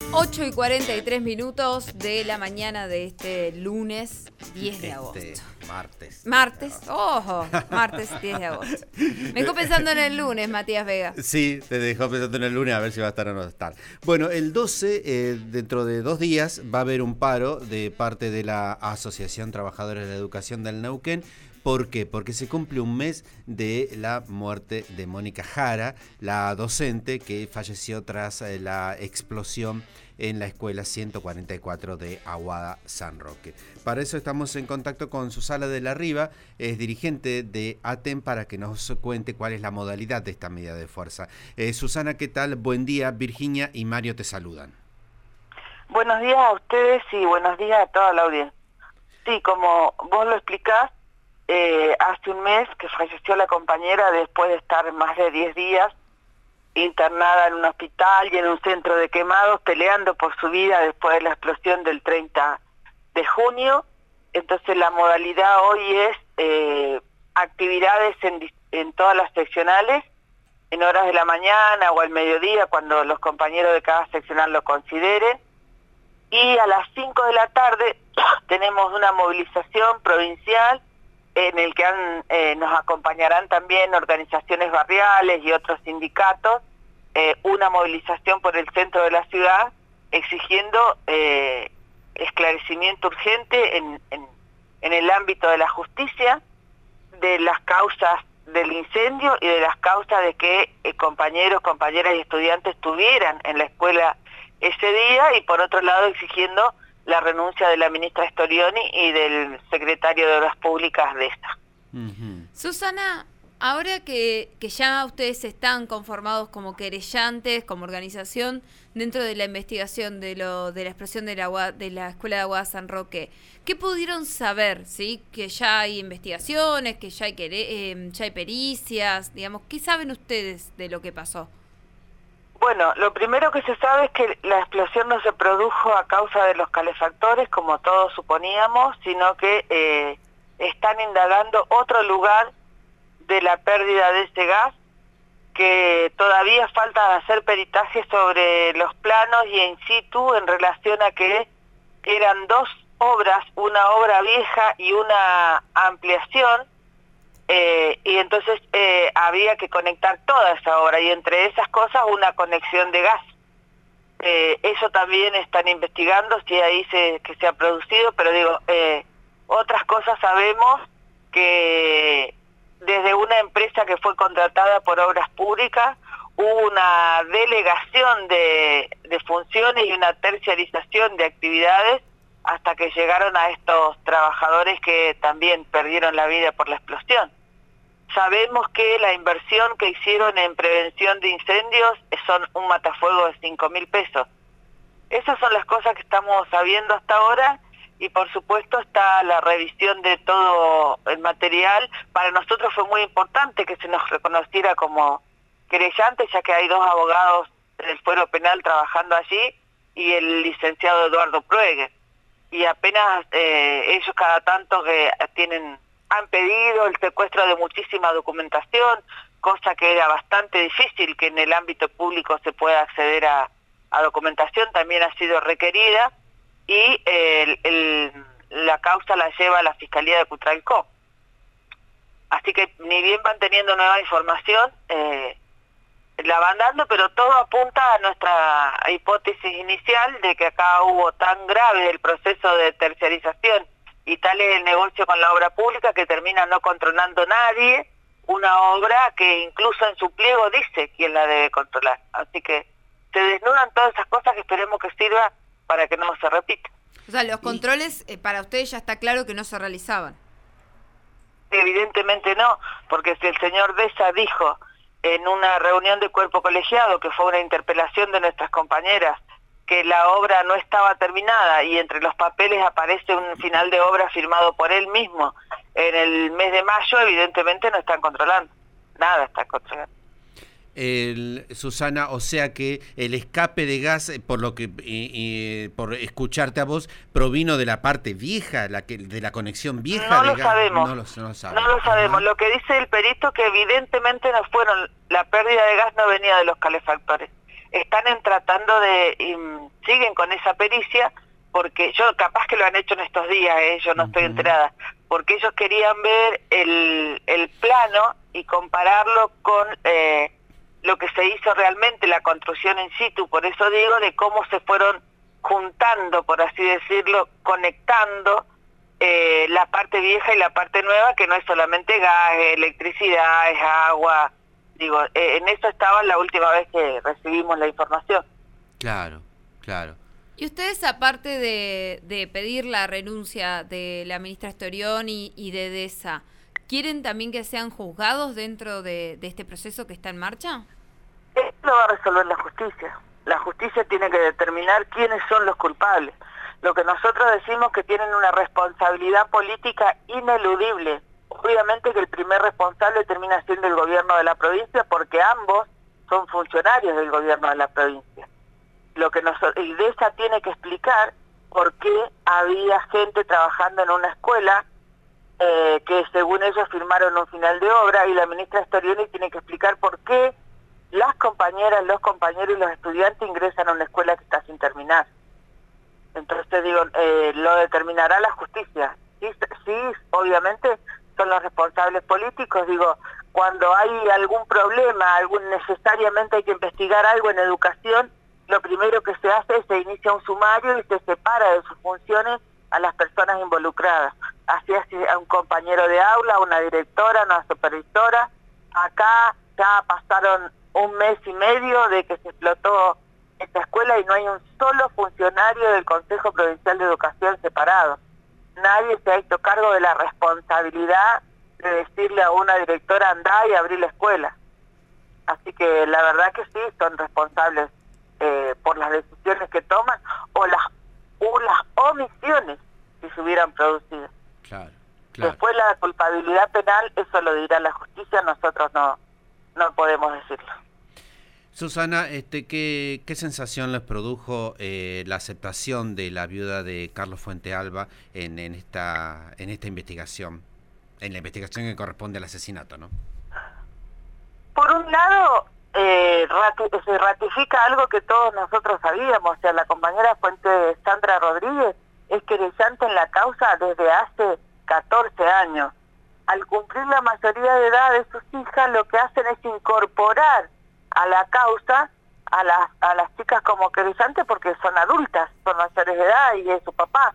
8:43 de la mañana de este lunes 10 de agosto. Martes. Martes, ojo, martes 10 de agosto. Me dejó pensando en el lunes, Matías Vega. Sí, te dejó pensando en el lunes a ver si va a estar o no estar. Bueno, el 12, dentro de 2 días, va a haber un paro de parte de la Asociación Trabajadores de la Educación del Neuquén. ¿Por qué? Porque se cumple un mes de la muerte de Mónica Jara, la docente que falleció tras la explosión en la escuela 144 de Aguada San Roque. Para eso estamos en contacto con Susana de la Riva, es dirigente de ATEM, para que nos cuente cuál es la modalidad de esta medida de fuerza. Susana, ¿qué tal? Buen día. Virginia y Mario te saludan. Buenos días a ustedes y buenos días a toda la audiencia. Sí, como vos lo explicás, hace un mes que falleció la compañera después de estar más de 10 días internada en un hospital y en un centro de quemados, peleando por su vida después de la explosión del 30 de junio. Entonces la modalidad hoy es actividades en todas las seccionales, en horas de la mañana o al mediodía, cuando los compañeros de cada seccional lo consideren. Y a las 5 de la tarde tenemos una movilización provincial en el que nos acompañarán también organizaciones barriales y otros sindicatos, una movilización por el centro de la ciudad exigiendo esclarecimiento urgente en el ámbito de la justicia, de las causas del incendio y de las causas de que compañeros, compañeras y estudiantes estuvieran en la escuela ese día, y por otro lado exigiendo la renuncia de la ministra Storioni y del secretario de Obras Públicas de esta. Susana, ahora que ya ustedes están conformados como querellantes, como organización, dentro de la investigación de la explosión de la escuela de Aguada San Roque, ¿qué pudieron saber? ¿Sí? Que ya hay investigaciones, que ya hay pericias, digamos, ¿qué saben ustedes de lo que pasó? Bueno, lo primero que se sabe es que la explosión no se produjo a causa de los calefactores, como todos suponíamos, sino que están indagando otro lugar de la pérdida de ese gas, que todavía falta hacer peritajes sobre los planos y in situ en relación a que eran 2 obras, una obra vieja y una ampliación, y entonces había que conectar toda esa obra, y entre esas cosas una conexión de gas. Eso también están investigando si ahí que se ha producido, pero digo, otras cosas sabemos que desde una empresa que fue contratada por Obras Públicas hubo una delegación de funciones y una terciarización de actividades hasta que llegaron a estos trabajadores que también perdieron la vida por la explosión. Sabemos que la inversión que hicieron en prevención de incendios son un matafuego de 5.000 pesos. Esas son las cosas que estamos sabiendo hasta ahora, y por supuesto está la revisión de todo el material. Para nosotros fue muy importante que se nos reconociera como querellantes, ya que hay 2 abogados del Fuero Penal trabajando allí y el licenciado Eduardo Pruegue. Y apenas ellos cada tanto que han pedido el secuestro de muchísima documentación, cosa que era bastante difícil que en el ámbito público se pueda acceder a documentación, también ha sido requerida, y la causa la lleva la Fiscalía de Cutralcó. Así que ni bien van teniendo nueva información, la van dando, pero todo apunta a nuestra hipótesis inicial de que acá hubo tan grave el proceso de terciarización y tal es el negocio con la obra pública que termina no controlando nadie una obra que incluso en su pliego dice quién la debe controlar. Así que se desnudan todas esas cosas que esperemos que sirva para que no se repita. O sea, los controles para ustedes ya está claro que no se realizaban. Evidentemente no, porque si el señor Deza dijo en una reunión de cuerpo colegiado, que fue una interpelación de nuestras compañeras, que la obra no estaba terminada y entre los papeles aparece un final de obra firmado por él mismo en el mes de mayo, evidentemente no están controlando, nada están controlando. Susana, o sea que el escape de gas, por lo que por escucharte a vos, provino de la parte vieja, de la conexión vieja. No de lo gas. sabemos. No lo sabemos. No lo sabemos. Lo que dice el perito que evidentemente no fueron, la pérdida de gas no venía de los calefactores. están tratando de, siguen con esa pericia, porque yo capaz que lo han hecho en estos días, yo no estoy enterada, porque ellos querían ver el plano y compararlo con lo que se hizo realmente, la construcción in situ. Por eso digo de cómo se fueron juntando, por así decirlo, conectando la parte vieja y la parte nueva, que no es solamente gas, electricidad, es agua. Digo, en eso estaba la última vez que recibimos la información. Claro, claro. Y ustedes, aparte de pedir la renuncia de la ministra Storión y de DESA, ¿quieren también que sean juzgados dentro de este proceso que está en marcha? Esto lo va a resolver la justicia. La justicia tiene que determinar quiénes son los culpables. Lo que nosotros decimos que tienen una responsabilidad política ineludible. Obviamente que el primer responsable termina siendo el gobierno de la provincia, porque ambos son funcionarios del gobierno de la provincia. Lo que y DESA tiene que explicar por qué había gente trabajando en una escuela que según ellos firmaron un final de obra, y la ministra Storioni tiene que explicar por qué las compañeras, los compañeros y los estudiantes ingresan a una escuela que está sin terminar. Entonces digo, lo determinará la justicia. Sí, obviamente son los responsables políticos. Digo, cuando hay algún problema, necesariamente hay que investigar algo en educación, lo primero que se hace es se inicia un sumario y se separa de sus funciones a las personas involucradas. Así a un compañero de aula, a una directora, a una supervisora. Acá ya pasaron 1 mes y medio de que se explotó esta escuela y no hay un solo funcionario del Consejo Provincial de Educación separado. Nadie se ha hecho cargo de la responsabilidad de decirle a una directora andá y abrir la escuela. Así que la verdad que sí, son responsables por las decisiones que toman o las omisiones que se hubieran producido. Claro. Después la culpabilidad penal, eso lo dirá la justicia, nosotros no podemos decirlo. Susana, ¿qué sensación les produjo la aceptación de la viuda de Carlos Fuentealba en esta investigación, en la investigación que corresponde al asesinato, ¿no? Por un lado, se ratifica algo que todos nosotros sabíamos. O sea, la compañera Sandra Rodríguez es querellante en la causa desde hace 14 años. Al cumplir la mayoría de edad de sus hijas, lo que hacen es incorporar a la causa a las chicas como querellantes, porque son adultas, son mayores de edad, y es su papá.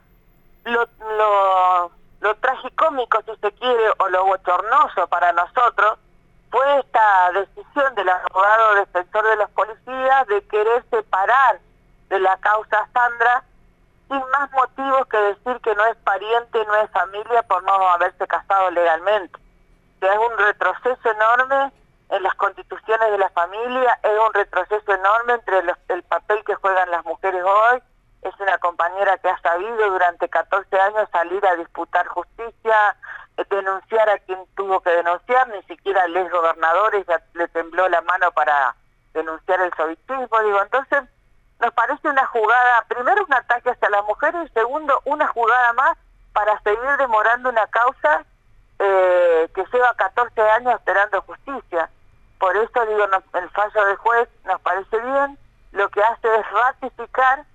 Lo tragicómico, si se quiere, o lo bochornoso para nosotros, fue esta decisión del abogado defensor de los policías de querer separar de la causa a Sandra, sin más motivos que decir que no es pariente, no es familia, por no haberse casado legalmente. O sea, es un retroceso enorme en las constituciones de la familia, es un retroceso enorme entre el papel que juegan las mujeres hoy. Es una compañera que ha sabido durante 14 años salir a disputar justicia, denunciar a quien tuvo que denunciar. Ni siquiera el exgobernador ya le tembló la mano para denunciar el sovitismo. Digo, entonces nos parece una jugada, primero un ataque hacia las mujeres, y segundo una jugada más para seguir demorando una causa que lleva 14 años esperando justicia. Por eso digo, el fallo del juez nos parece bien, lo que hace es ratificar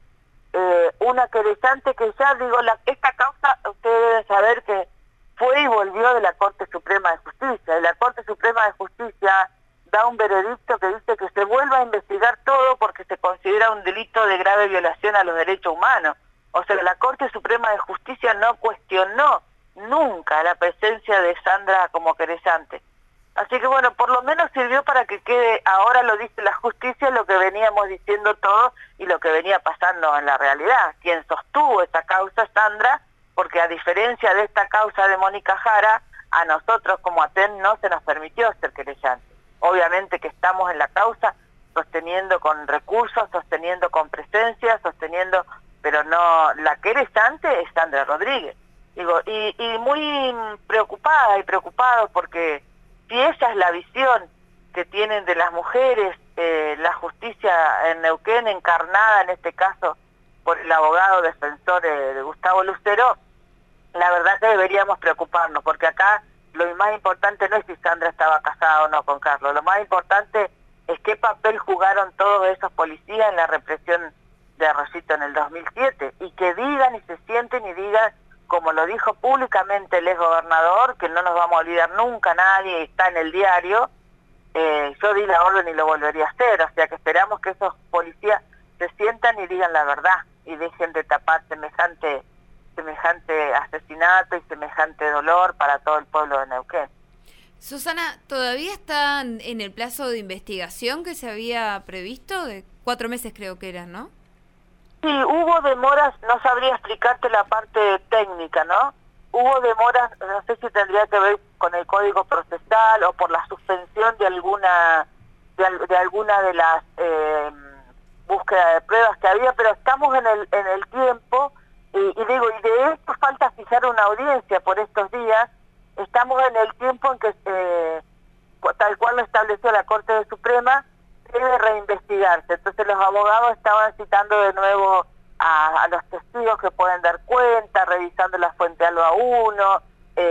una querellante que ya, digo, esta causa, ustedes deben saber que fue y volvió de la Corte Suprema de Justicia, y la Corte Suprema de Justicia da un veredicto que dice que se vuelva a investigar todo porque se considera un delito de grave violación a los derechos humanos. O sea, la Corte Suprema de Justicia no cuestionó nunca la presencia de Sandra como querellante. Así que bueno, por lo menos sirvió para que quede, ahora lo dice la justicia, lo que veníamos diciendo todos y lo que venía pasando en la realidad. Quien sostuvo esta causa es Sandra, porque a diferencia de esta causa de Mónica Jara, a nosotros como ATEN no se nos permitió ser querellante. Obviamente que estamos en la causa sosteniendo con recursos, sosteniendo con presencia, sosteniendo, pero no, la querellante es Sandra Rodríguez. Digo, y muy preocupada y preocupado porque si esa es la visión que tienen de las mujeres, la justicia en Neuquén, encarnada en este caso por el abogado defensor de Gustavo Lucero, la verdad que deberíamos preocuparnos, porque acá lo más importante no es si Sandra estaba casada o no con Carlos, lo más importante es qué papel jugaron todos esos policías en la represión de Arroyito en el 2007, y que digan y se sienten y digan, como lo dijo públicamente el exgobernador, que no nos vamos a olvidar nunca, nadie, está en el diario, yo di la orden y lo volvería a hacer, o sea que esperamos que esos policías se sientan y digan la verdad, y dejen de tapar semejante asesinato y semejante dolor para todo el pueblo de Neuquén. Susana, ¿todavía está en el plazo de investigación que se había previsto? De 4 meses creo que eran, ¿no? Sí, hubo demoras, no sabría explicarte la parte técnica, ¿no? Hubo demoras, no sé si tendría que ver con el Código Procesal o por la suspensión de alguna de las búsquedas de pruebas que había, pero estamos en el tiempo, y de esto falta fijar una audiencia por estos días. Estamos en el tiempo en que, tal cual lo estableció la Corte Suprema, debe reinvestigarse. Entonces los abogados estaban citando de nuevo a los testigos que pueden dar cuenta, revisando la fuente alba 1,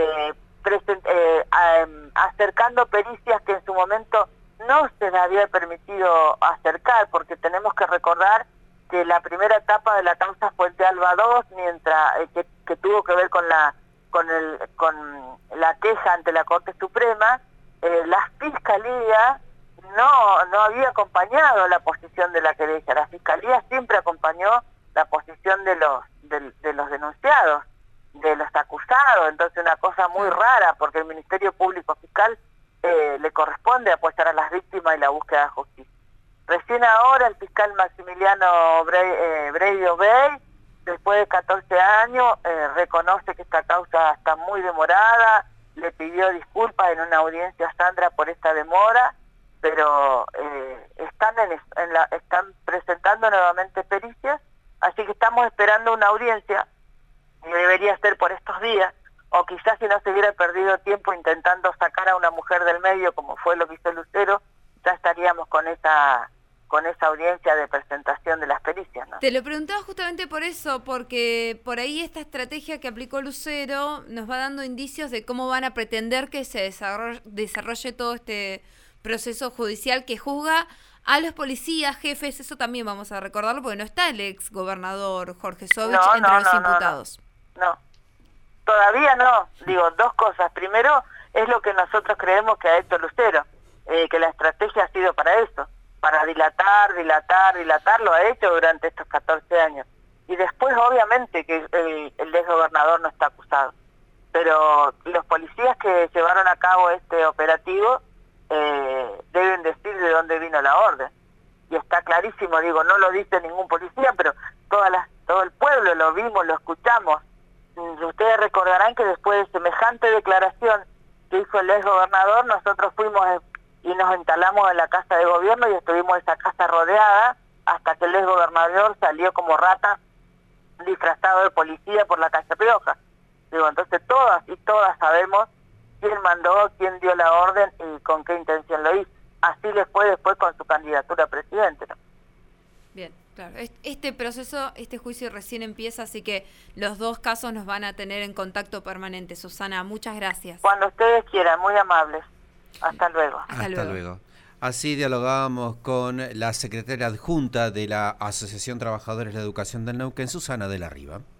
acercando pericias que en su momento no se les había permitido acercar, porque tenemos que recordar que la primera etapa de la causa Fuente Alba 2, mientras que tuvo que ver con la queja ante la Corte Suprema, la Fiscalía no había acompañado la posición de la querella. La Fiscalía siempre acompañó la posición de los denunciados, de los acusados. Entonces una cosa muy rara, porque el Ministerio Público Fiscal le corresponde apoyar a las víctimas y la búsqueda de justicia. Recién ahora el fiscal Maximiliano Bredio Bey, después de 14 años, reconoce que esta causa está muy demorada, le pidió disculpas en una audiencia a Sandra por esta demora, pero están presentando nuevamente pericias, así que estamos esperando una audiencia que debería ser por estos días, o quizás si no se hubiera perdido tiempo intentando sacar a una mujer del medio, como fue lo que hizo Lucero, ya estaríamos con esa audiencia de presentación de las pericias, ¿no? Te lo preguntaba justamente por eso, porque por ahí esta estrategia que aplicó Lucero nos va dando indicios de cómo van a pretender que se desarrolle todo este proceso judicial que juzga a los policías, jefes. Eso también vamos a recordarlo, porque no está el ex gobernador Jorge Sovich entre los imputados. No, todavía no. Digo, dos cosas. Primero, es lo que nosotros creemos que ha hecho Lucero, que la estrategia ha sido para eso, para dilatar, lo ha hecho durante estos 14 años. Y después, obviamente, que el exgobernador no está acusado. Pero los policías que llevaron a cabo este operativo deben decir de dónde vino la orden. Y está clarísimo, digo, no lo dice ningún policía, pero todo el pueblo lo vimos, lo escuchamos. Ustedes recordarán que después de semejante declaración que hizo el exgobernador, nosotros fuimos y nos instalamos en la Casa de Gobierno y estuvimos en esa casa rodeada hasta que el exgobernador salió como rata disfrazado de policía por la calle Rioja. Digo, entonces todas sabemos quién mandó, quién dio la orden y con qué intención lo hizo. Así les fue después con su candidatura a presidente, ¿no? Bien, claro. Este proceso, este juicio recién empieza, así que los dos casos nos van a tener en contacto permanente. Susana, muchas gracias. Cuando ustedes quieran, muy amables. Hasta luego. Hasta luego. Así dialogábamos con la secretaria adjunta de la Asociación Trabajadores de la Educación del Neuquén, Susana de la Riva.